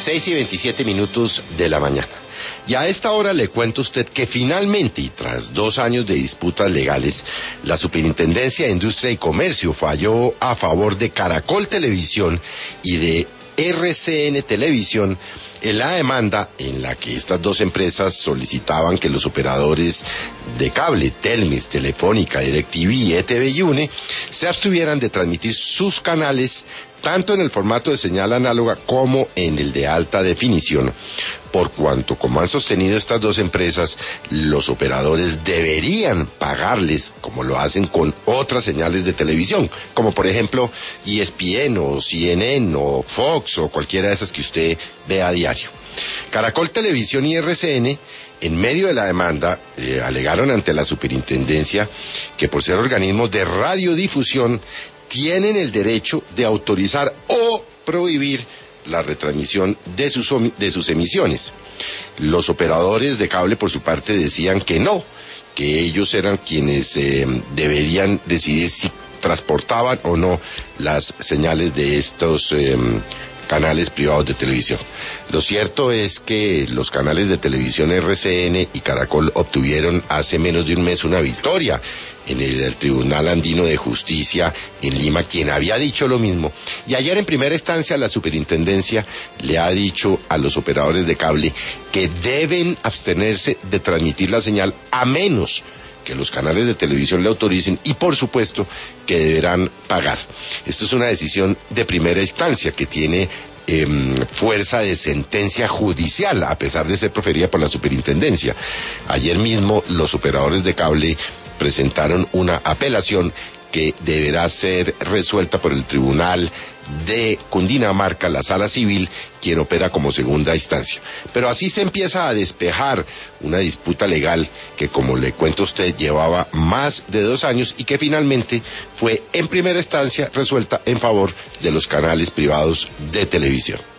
6:27 de la mañana. Y a esta hora le cuento a usted que finalmente, y tras 2 años de disputas legales, la Superintendencia de Industria y Comercio falló a favor de Caracol Televisión y de RCN Televisión en la demanda en la que estas dos empresas solicitaban que los operadores de cable, Telmex, Telefónica, DirecTV y ETV y UNE, se abstuvieran de transmitir sus canales tanto en el formato de señal análoga como en el de alta definición, por cuanto, como han sostenido estas dos empresas, los operadores deberían pagarles, como lo hacen con otras señales de televisión, como por ejemplo ESPN o CNN o Fox o cualquiera de esas que usted ve a diario. Caracol Televisión y RCN, en medio de la demanda, alegaron ante la Superintendencia que por ser organismos de radiodifusión tienen el derecho de autorizar o prohibir la retransmisión de sus emisiones. Los operadores de cable, por su parte, decían que no, que ellos eran quienes deberían decidir si transportaban o no las señales de estos canales privados de televisión. Lo cierto es que los canales de televisión RCN y Caracol obtuvieron hace menos de un mes una victoria en el Tribunal Andino de Justicia en Lima, quien había dicho lo mismo. Y ayer en primera instancia la Superintendencia le ha dicho a los operadores de cable que deben abstenerse de transmitir la señal a menos que los canales de televisión le autoricen y por supuesto que deberán pagar. Esto es una decisión de primera instancia que tiene fuerza de sentencia judicial, a pesar de ser proferida por la Superintendencia. Ayer mismo los operadores de cable presentaron una apelación que deberá ser resuelta por el Tribunal de Cundinamarca, la Sala Civil, quien opera como segunda instancia. Pero así se empieza a despejar una disputa legal que, como le cuento a usted, llevaba más de 2 años y que finalmente fue en primera instancia resuelta en favor de los canales privados de televisión.